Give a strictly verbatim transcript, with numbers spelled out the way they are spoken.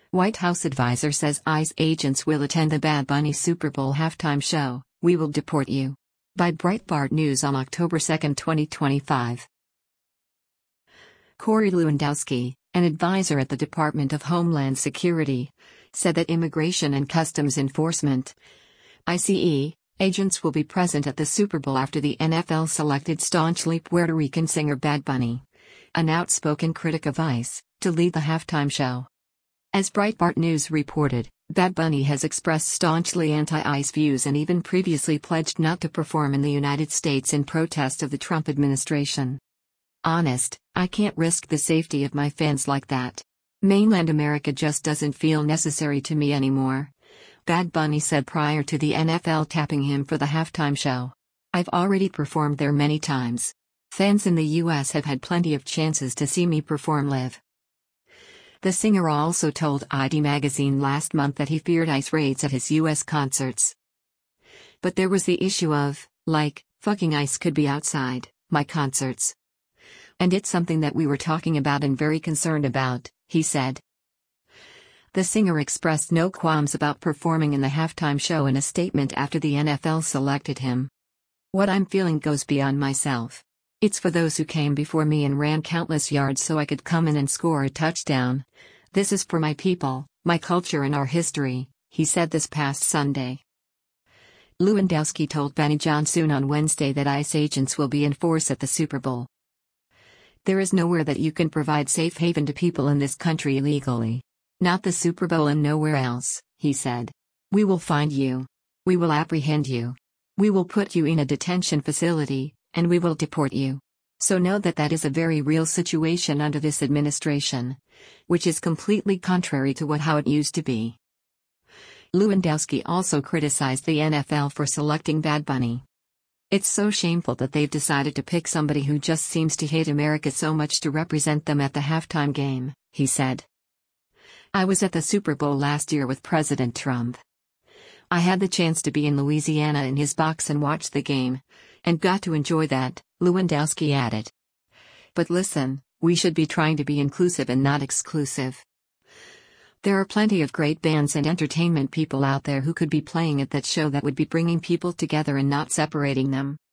White House advisor says ICE agents will attend the Bad Bunny Super Bowl halftime show. "We will deport you." By Breitbart News on October second, twenty twenty-five. Corey Lewandowski, an advisor at the Department of Homeland Security, said that Immigration and Customs Enforcement (ICE) agents will be present at the Super Bowl after the N F L selected staunchly Puerto Rican singer Bad Bunny, an outspoken critic of ICE, to lead the halftime show. As Breitbart News reported, Bad Bunny has expressed staunchly anti-ICE views and even previously pledged not to perform in the United States in protest of the Trump administration. "Honest, I can't risk the safety of my fans like that. Mainland America just doesn't feel necessary to me anymore," Bad Bunny said prior to the N F L tapping him for the halftime show. "I've already performed there many times. Fans in the U S have had plenty of chances to see me perform live." The singer also told I D magazine last month that he feared ICE raids at his U S concerts. "But there was the issue of, like, fucking ICE could be outside my concerts. And it's something that we were talking about and very concerned about," he said. The singer expressed no qualms about performing in the halftime show in a statement after the N F L selected him. "What I'm feeling goes beyond myself. It's for those who came before me and ran countless yards so I could come in and score a touchdown. This is for my people, my culture and our history," he said this past Sunday. Lewandowski told Benny Johnson on Wednesday that ICE agents will be in force at the Super Bowl. "There is nowhere that you can provide safe haven to people in this country illegally. Not the Super Bowl and nowhere else," he said. "We will find you. We will apprehend you. We will put you in a detention facility, and we will deport you. So know that that is a very real situation under this administration, which is completely contrary to what how it used to be." Lewandowski also criticized the N F L for selecting Bad Bunny. "It's so shameful that they've decided to pick somebody who just seems to hate America so much to represent them at the halftime game," he said. "I was at the Super Bowl last year with President Trump. I had the chance to be in Louisiana in his box and watch the game, and got to enjoy that," Lewandowski added. "But listen, we should be trying to be inclusive and not exclusive. There are plenty of great bands and entertainment people out there who could be playing at that show that would be bringing people together and not separating them.